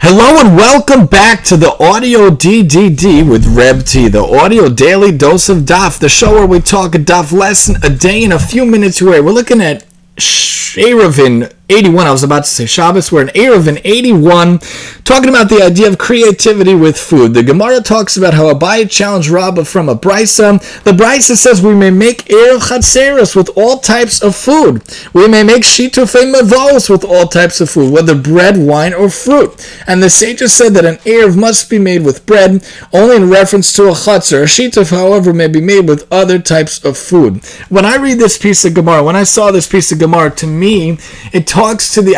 Hello and welcome back to the Audio DDD with Reb T, the audio daily dose of Daf, the show where we talk a Daf lesson a day in a few minutes away. We're looking at Eruvin 81. I was about to say Shabbos. We're in Eruvin 81, talking about the idea of creativity with food. The Gemara talks about how Abaye challenged Rabbah from a Brisa. The Brisa says we may make Erev Chatzeros with all types of food. We may make Shitufei Mavos with all types of food, whether bread, wine, or fruit. And the sages said that an Erev must be made with bread, only in reference to a Chatzer. A Shituf, however, may be made with other types of food. When I read this piece of Gemara, when I saw this piece of Gemara, to me, it talks to the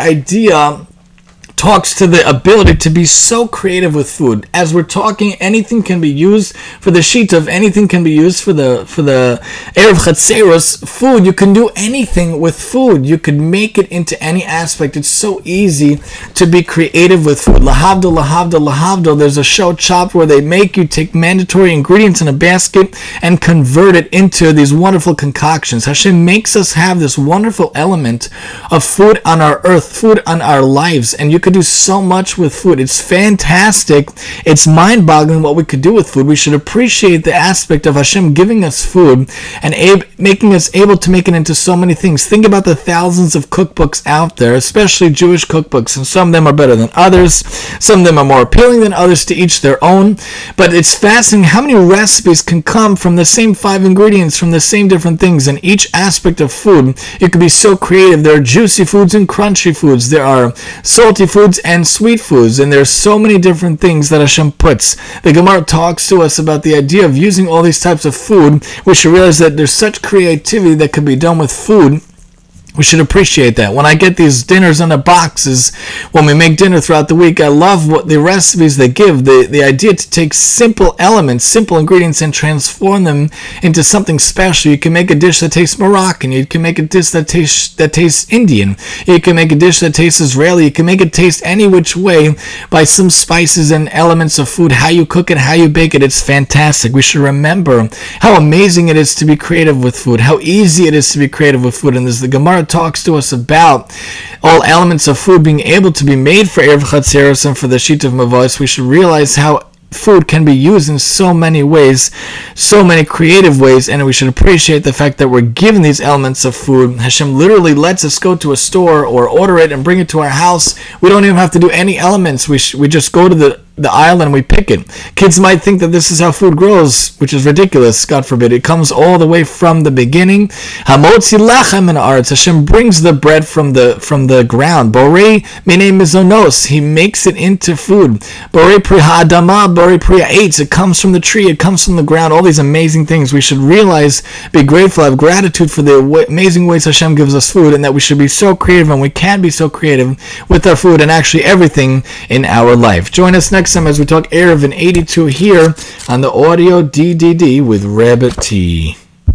ability to be so creative with food. As we're talking, anything can be used for the shituf, anything can be used for the Erev Chatzeros. Food, you can do anything with food. You can make it into any aspect. It's so easy to be creative with food. Lahavdil, lahavdil, lahavdil. There's a show chopped where they make you take mandatory ingredients in a basket and convert it into these wonderful concoctions. Hashem makes us have this wonderful element of food on our earth, food on our lives, and you can do so much with food. It's fantastic. It's mind-boggling what we could do with food. We should appreciate the aspect of Hashem giving us food and making us able to make it into so many things. Think about the thousands of cookbooks out there, especially Jewish cookbooks, and some of them are better than others. Some of them are more appealing than others, to each their own. But it's fascinating how many recipes can come from the same 5 ingredients, from the same different things. In each aspect of food, you can be so creative. There are juicy foods and crunchy foods. There are salty foods and sweet foods, and there's so many different things that Hashem puts. The Gemara talks to us about the idea of using all these types of food. We should realize that there's such creativity that can be done with food. We should appreciate that. When I get these dinners in the boxes, when we make dinner throughout the week, I love what the recipes they give. The idea to take simple elements, simple ingredients, and transform them into something special. You can make a dish that tastes Moroccan. You can make a dish that tastes Indian. You can make a dish that tastes Israeli. You can make it taste any which way by some spices and elements of food. How you cook it, how you bake it, it's fantastic. We should remember how amazing it is to be creative with food, how easy it is to be creative with food. And this, the Gemara talks to us about all elements of food being able to be made for Erev Chatzeros and for the Shituf Mavos. We should realize how food can be used in so many ways, so many creative ways, and we should appreciate the fact that we're given these elements of food. Hashem literally lets us go to a store or order it and bring it to our house. We don't even have to do any elements. We just go to the aisle and we pick it. Kids might think that this is how food grows, which is ridiculous, God forbid. It comes all the way from the beginning. Hamotzi lachem min haaretz. Hashem brings the bread from the ground. Borei minei mizonos. He makes it into food. Borei pri ha'adama, borei pri ha'etz. It comes from the tree. It comes from the ground. All these amazing things. We should realize, be grateful, have gratitude for the amazing ways Hashem gives us food, and that we should be so creative, and we can be so creative with our food and actually everything in our life. Join us next time as we talk Eruvin 82 here on the Audio DDD with Reb T.